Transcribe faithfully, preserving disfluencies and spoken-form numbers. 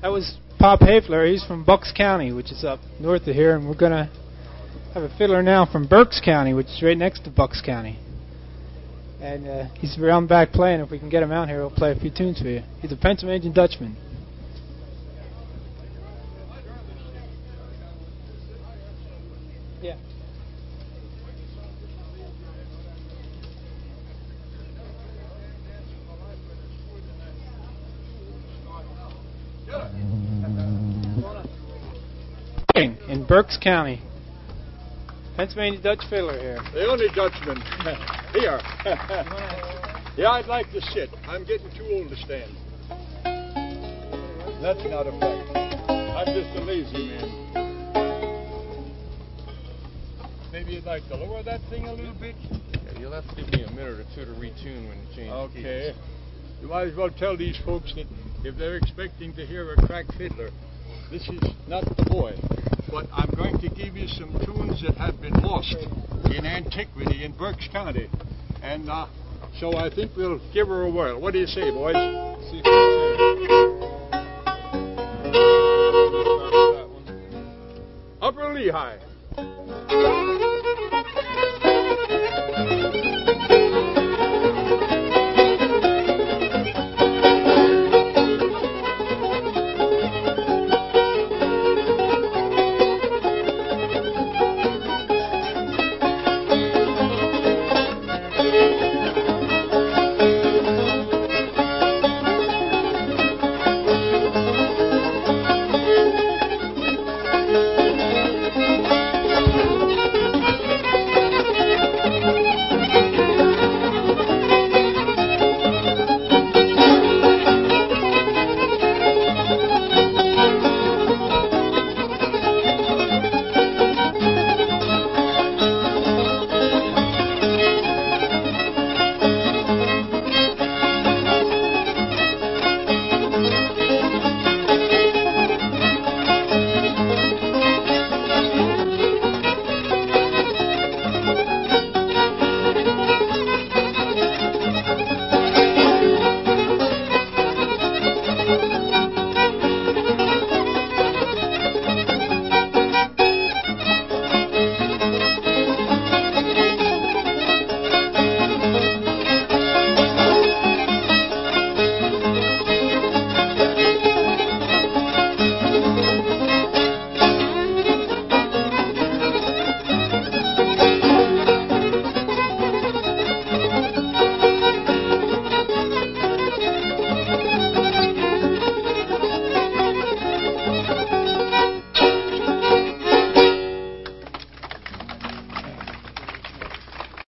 That was Pop Hafler. He's from Bucks County, which is up north of here, and we're going to have a fiddler now from Berks County, which is right next to Bucks County. And uh, he's around back playing. If we can get him out here, he'll play a few tunes for you. He's a Pennsylvania Dutchman. Yeah. In Berks County. Pennsylvania Dutch fiddler here. The only Dutchman. Here. Yeah, I'd like to sit. I'm getting too old to stand. That's not a fact. I'm just a lazy man. Maybe you'd like to lower that thing a little bit? Yeah, you'll have to give me a minute or two to retune when you change Okay. keys. You might as well tell these folks that if they're expecting to hear a crack fiddler, this is not the boy. But I'm going to give you some tunes that have been lost in antiquity in Berks County. And uh, so I think we'll give her a whirl. What do you say, boys? See if you can. Upper Lehigh.